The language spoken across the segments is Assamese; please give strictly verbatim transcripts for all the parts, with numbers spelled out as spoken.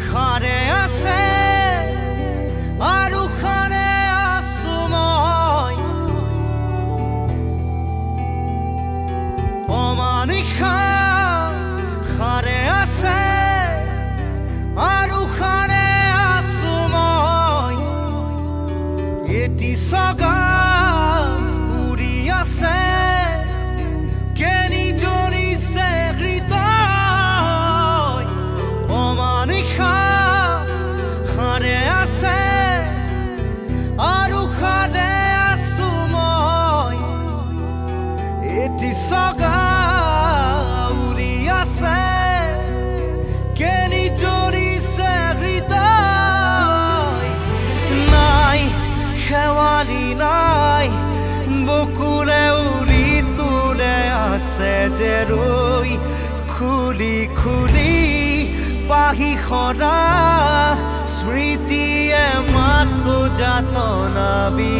খাৰে আছে আৰু খাৰে আছো মই অমানিশা খাৰে আছে আৰু খাৰে আছো মই এটি সগা উৰি আছে কেনি জৰিছে হৃদয় অমানিশা খাৰে আছে আৰু খাৰে আছো মই এটি সগা উৰি আছে কেনি জৰিছে হৃদয় নাই শেৱালি নাই বকুলে উৰি তোলে আছে যে ৰৈ খুলি খুলি পাহি সদা স্মৃতিয়ে মাথো যাতনা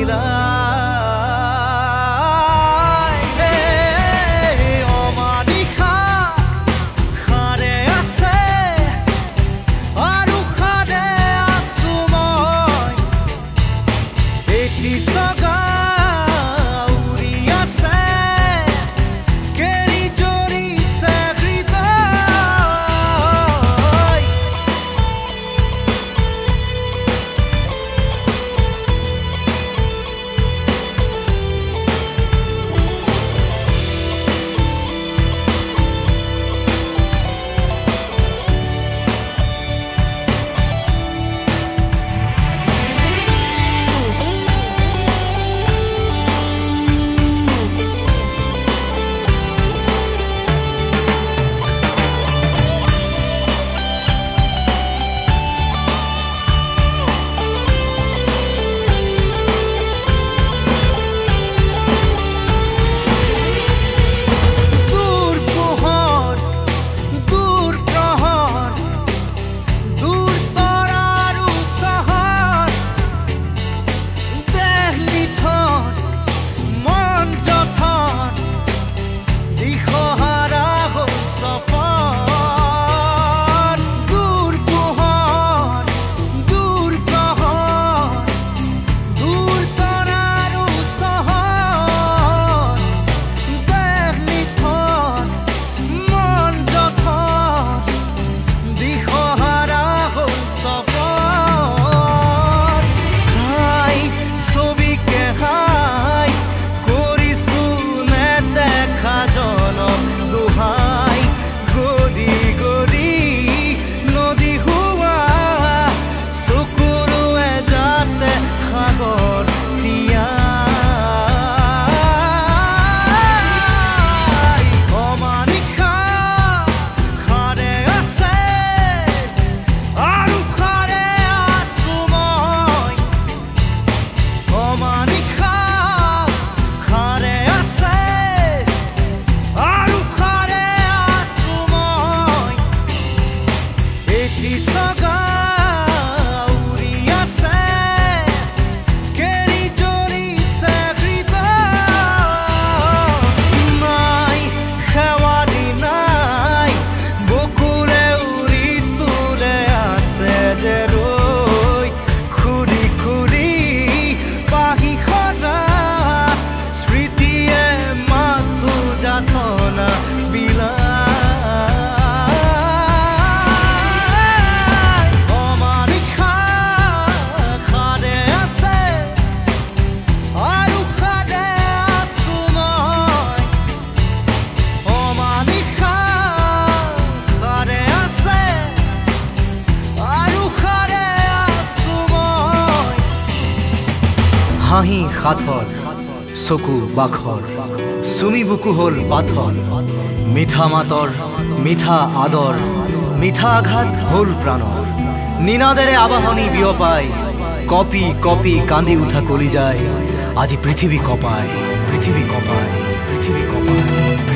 বিলায় অমানিশা খাৰে আছে আৰু খাৰে আছো মই এটি সগা উৰি আছে কেনি জৰিছে হৃদয় হাঁহি সাথৰ চকু বাখৰ চুমি বুকু হল পাথৰ মিঠা মাতৰ মিঠা আদৰ মিঠা আঘাত হল প্ৰাণৰ নিনাদেৰে আবাহনী বিয়পাই কপি কপি কান্দি উঠা কলি যায় আজি পৃথিৱী কপায় পৃথিৱী কপায় পৃথিৱী কপায়